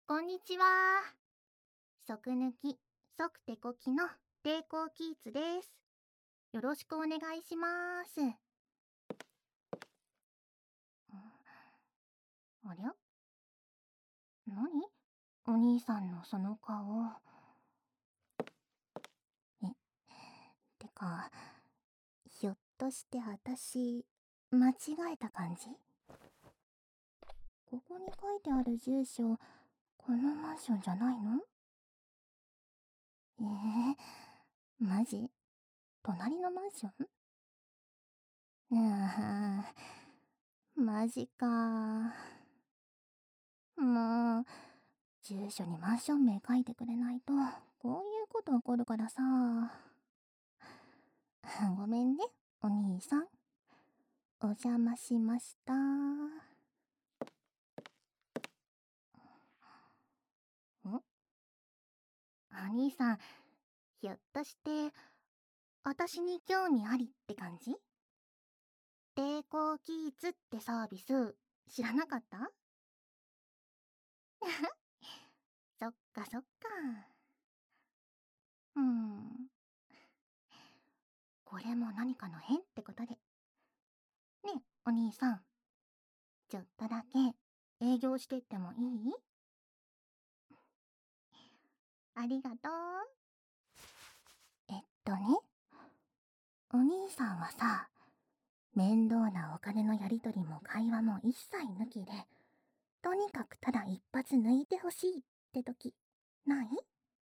こんにちは。即抜き、即手こきの抵抗キーツです。よろしくお願いします。ありゃ？何？お兄さんのその顔。てか、ひょっとして私、間違えた感じ？ここに書いてある住所、このマンションじゃないの？マジ？隣のマンション？マジか。もう、住所にマンション名書いてくれないと、こういうこと起こるからさ。ごめんね、お兄さん。お邪魔しました。お兄さん、ひょっとして、私に興味ありって感じ？抵抗キーツってサービス、知らなかった？そっかそっか。これも何かの変ってことで。ねえ、お兄さん。ちょっとだけ営業してってもいい？ありがとう。ね、お兄さんはさ、面倒なお金のやりとりも会話も一切抜きで、とにかくただ一発抜いてほしいって時、ない？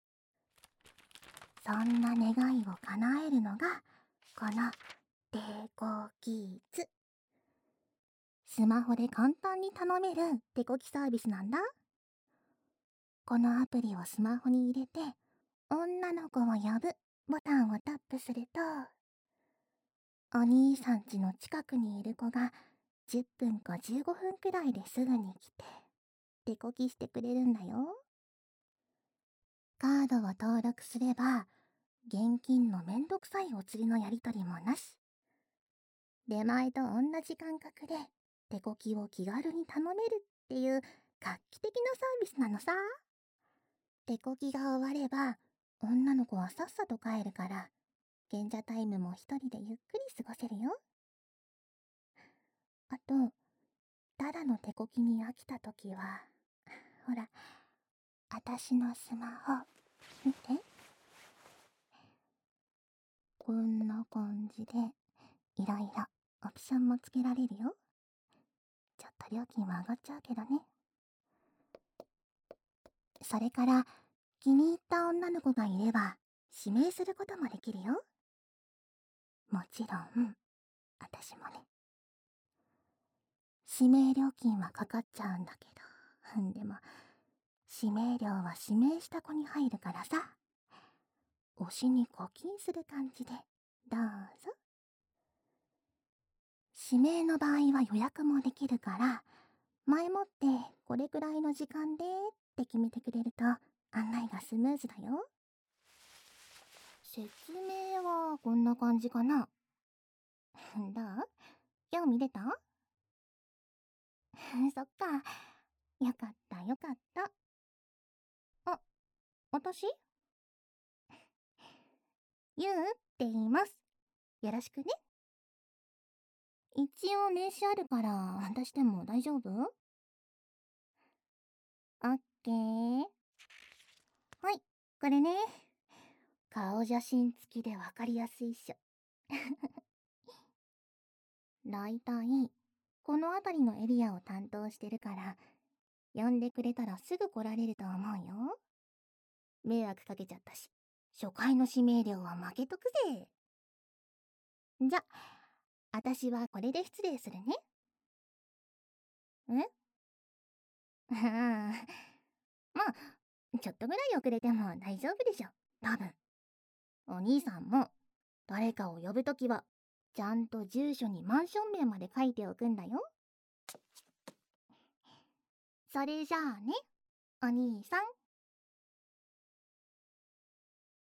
そんな願いを叶えるのが、この抵抗キーツ。スマホで簡単に頼める手こきサービスなんだ。このアプリをスマホに入れて、女の子を呼ぶボタンをタップすると、お兄さん家の近くにいる子が10分か15分くらいですぐに来て、手こきしてくれるんだよ。カードを登録すれば、現金のめんどくさいお釣りのやりとりもなし。出前と同じ感覚で手こきを気軽に頼めるっていう画期的なサービスなのさ。手こきが終われば、女の子はさっさと帰るから、賢者タイムも一人でゆっくり過ごせるよ。あと、ただの手こきに飽きたときは、ほら、あたしのスマホ、見て。こんな感じで、いろいろオプションもつけられるよ。ちょっと料金は上がっちゃうけどね。それから、気に入った女の子がいれば、指名することもできるよ。もちろん、あたしもね。指名料金はかかっちゃうんだけど、でも、指名料は指名した子に入るからさ、推しに課金する感じで、どうぞ。指名の場合は予約もできるから、前もってこれくらいの時間でって決めてくれると案内がスムーズだよ。説明はこんな感じかな。どう？興味出た？そっか。よかったよかった。あ、私？ゆうって言います。よろしくね。一応名刺あるから渡しても大丈夫？オッケー。はい、これね。顔写真付きでわかりやすいっしょ。だいたい、この辺りのエリアを担当してるから、呼んでくれたらすぐ来られると思うよ。迷惑かけちゃったし、初回の指名料は負けとくぜ。じゃ、あたしはこれで失礼するね。まあ、ちょっとぐらい遅れても大丈夫でしょ、多分。お兄さんも、誰かを呼ぶときは、ちゃんと住所にマンション名まで書いておくんだよ。それじゃあね、お兄さん。